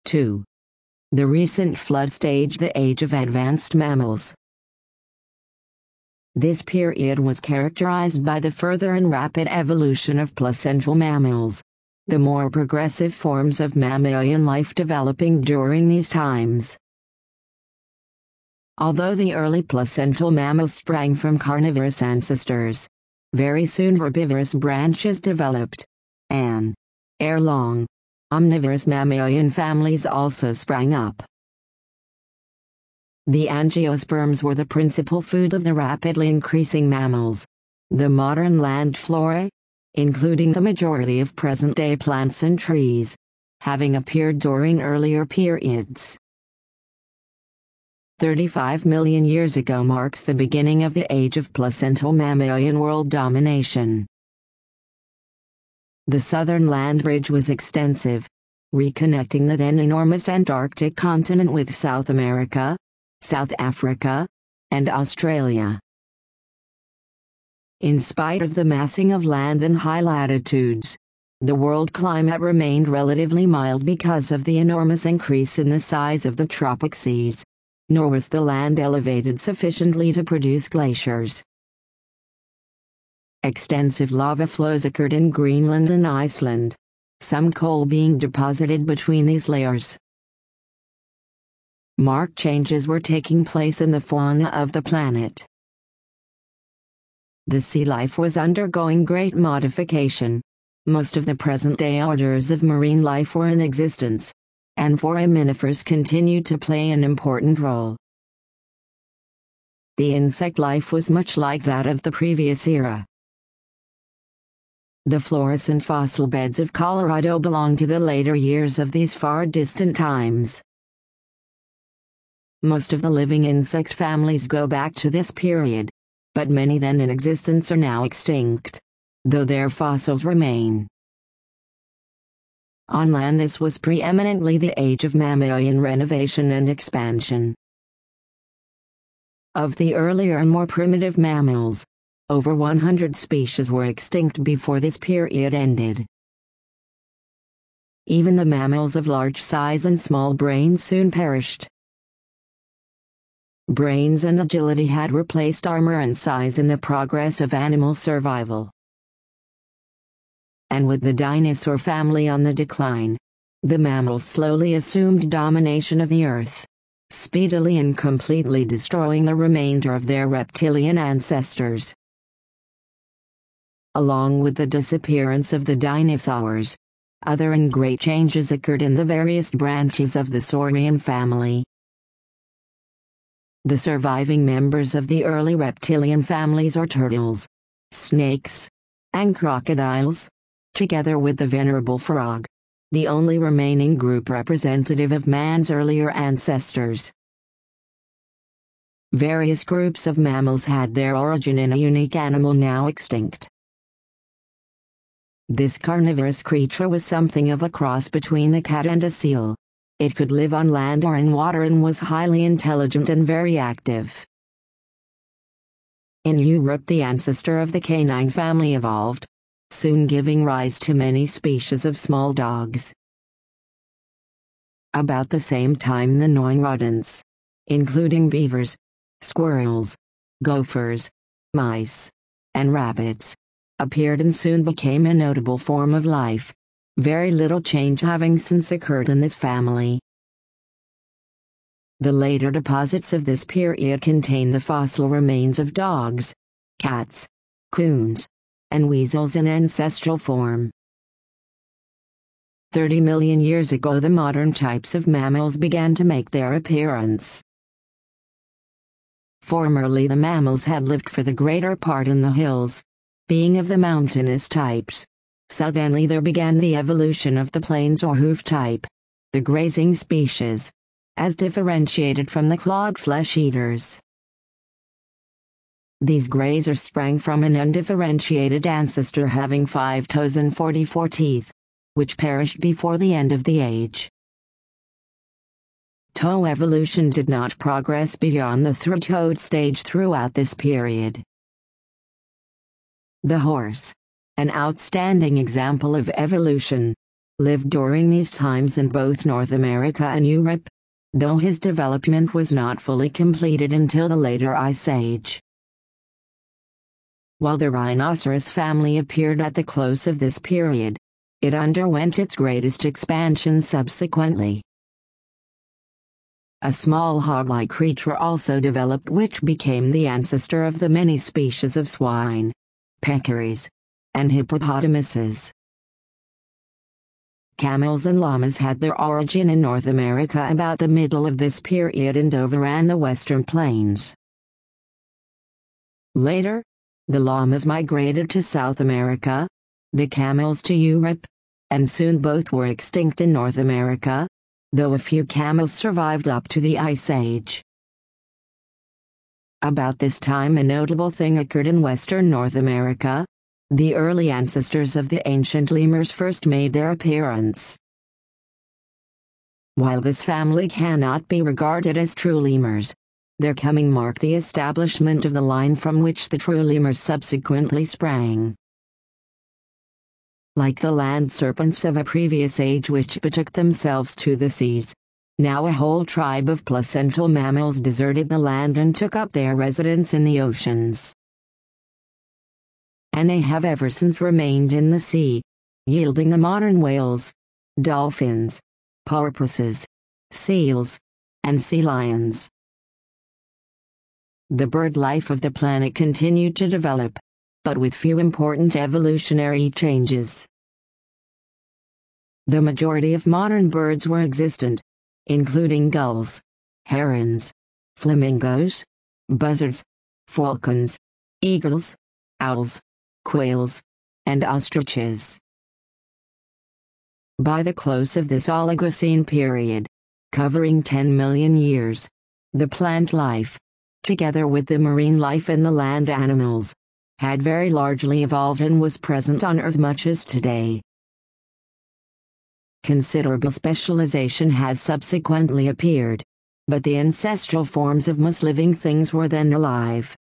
2. The recent flood stage, the age of advanced mammals. This period was characterized by the further and rapid evolution of placental mammals, the more progressive forms of mammalian life developing during these times. Although the early placental mammals sprang from carnivorous ancestors, very soon herbivorous branches developed, and, ere long, omnivorous mammalian families also sprang up. The angiosperms were the principal food of the rapidly increasing mammals. The modern land flora, including the majority of present-day plants and trees, having appeared during earlier periods. 35 million years ago marks the beginning of the age of placental mammalian world domination. The southern land bridge was extensive, reconnecting the then enormous Antarctic continent with South America, South Africa, and Australia. In spite of the massing of land in high latitudes, the world climate remained relatively mild because of the enormous increase in the size of the tropic seas, nor was the land elevated sufficiently to produce glaciers. Extensive lava flows occurred in Greenland and Iceland, some coal being deposited between these layers. Marked changes were taking place in the fauna of the planet. The sea life was undergoing great modification. Most of the present-day orders of marine life were in existence, and foraminifers continued to play an important role. The insect life was much like that of the previous era. The fluorescent fossil beds of Colorado belong to the later years of these far distant times. Most of the living insect families go back to this period, but many then in existence are now extinct, though their fossils remain. On land, this was preeminently the age of mammalian renovation and expansion. Of the earlier and more primitive mammals, over 100 species were extinct before this period ended. Even the mammals of large size and small brains soon perished. Brains and agility had replaced armor and size in the progress of animal survival. And with the dinosaur family on the decline, the mammals slowly assumed domination of the Earth, speedily and completely destroying the remainder of their reptilian ancestors. Along with the disappearance of the dinosaurs, other and great changes occurred in the various branches of the saurian family. The surviving members of the early reptilian families are turtles, snakes, and crocodiles, together with the venerable frog, the only remaining group representative of man's earlier ancestors. Various groups of mammals had their origin in a unique animal now extinct. This carnivorous creature was something of a cross between a cat and a seal. It could live on land or in water and was highly intelligent and very active. In Europe, the ancestor of the canine family evolved, soon giving rise to many species of small dogs. About the same time, the gnawing rodents, including beavers, squirrels, gophers, mice, and rabbits, appeared and soon became a notable form of life, very little change having since occurred in this family. The later deposits of this period contain the fossil remains of dogs, cats, coons, and weasels in ancestral form. 30 million years ago, the modern types of mammals began to make their appearance. Formerly, the mammals had lived for the greater part in the hills, being of the mountainous types. Suddenly there began the evolution of the plains or hoof type, the grazing species, as differentiated from the clawed flesh eaters. These grazers sprang from an undifferentiated ancestor having 5 toes and 44 teeth, which perished before the end of the age. Toe evolution did not progress beyond the three-toed stage throughout this period. The horse, an outstanding example of evolution, lived during these times in both North America and Europe, though his development was not fully completed until the later Ice Age. While the rhinoceros family appeared at the close of this period, it underwent its greatest expansion subsequently. A small hog-like creature also developed which became the ancestor of the many species of swine, peccaries, and hippopotamuses. Camels and llamas had their origin in North America about the middle of this period and overran the western plains. Later, the llamas migrated to South America, the camels to Europe, and soon both were extinct in North America, though a few camels survived up to the Ice Age. About this time a notable thing occurred in western North America. The early ancestors of the ancient lemurs first made their appearance. While this family cannot be regarded as true lemurs, their coming marked the establishment of the line from which the true lemurs subsequently sprang. Like the land serpents of a previous age which betook themselves to the seas, now a whole tribe of placental mammals deserted the land and took up their residence in the oceans. And they have ever since remained in the sea, yielding the modern whales, dolphins, porpoises, seals, and sea lions. The bird life of the planet continued to develop, but with few important evolutionary changes. The majority of modern birds were extant, including gulls, herons, flamingos, buzzards, falcons, eagles, owls, quails, and ostriches. By the close of this Oligocene period, covering 10 million years, the plant life, together with the marine life and the land animals, had very largely evolved and was present on Earth much as today. Considerable specialization has subsequently appeared, but the ancestral forms of most living things were then alive.